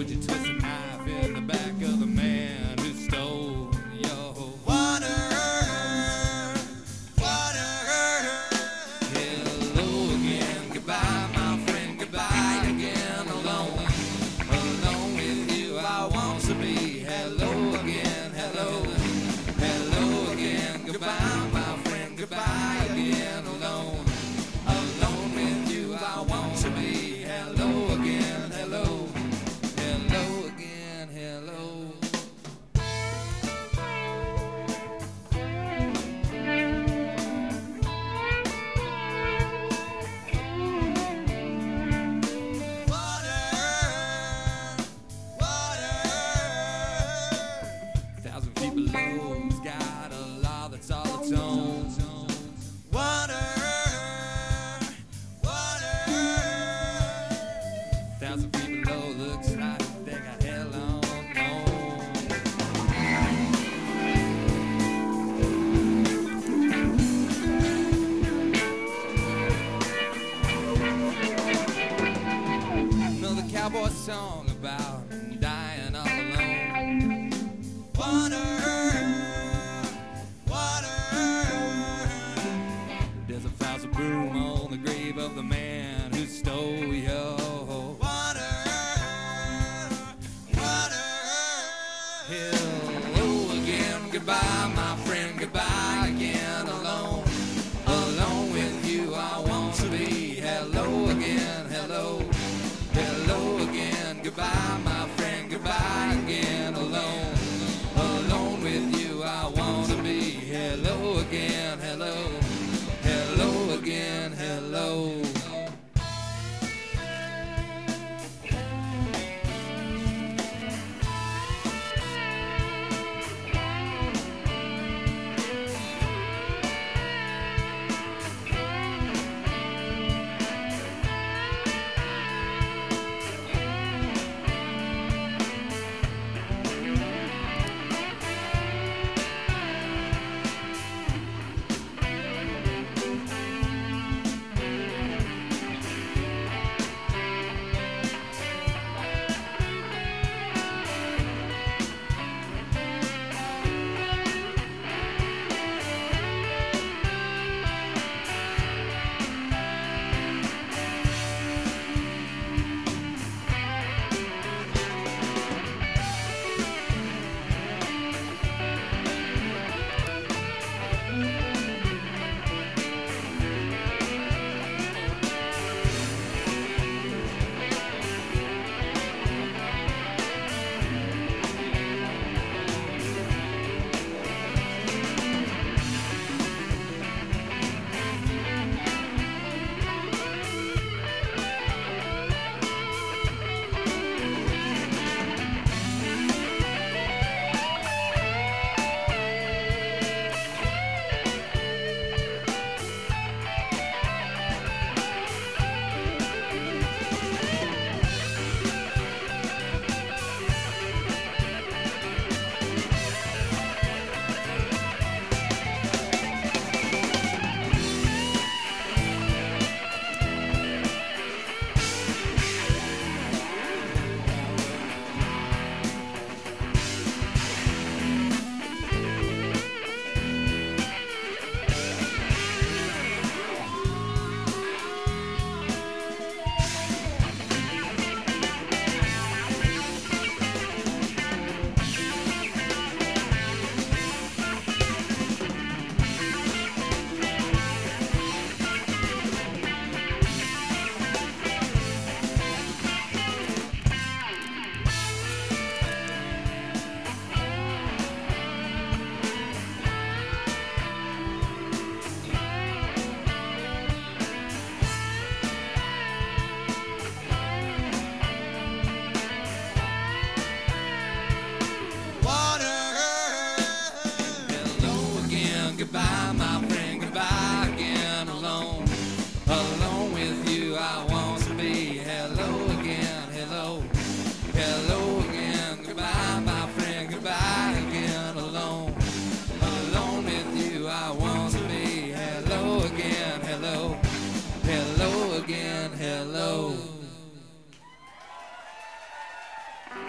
Would you twist a knife in the back of the man who stole your water? Hello again, goodbye, my friend, goodbye again. Alone, alone with you I want to be. Hello again, hello, hello again, goodbye, my friend, goodbye again. Alone, alone with you I want to be. Hello again, hello, hello again, hello. Thousand feet below's got a law that's all its own. Thousand feet below looks like they got hell on. Another cowboy song about dying all alone. There's a thousand broom on the grave of the man who stole your hello again, goodbye, my friend, goodbye again. Alone, alone with you I want to be. Hello again, hello, hello again, goodbye, my friend, goodbye again. Alone, alone with you I want to be. Hello again, hello, hello again, hello. Goodbye, my friend, goodbye again. Alone, alone with you I want to be. Hello again, hello, hello again. Goodbye, my friend, goodbye again. Alone, alone with you I want to be. Hello again, hello, hello again, hello.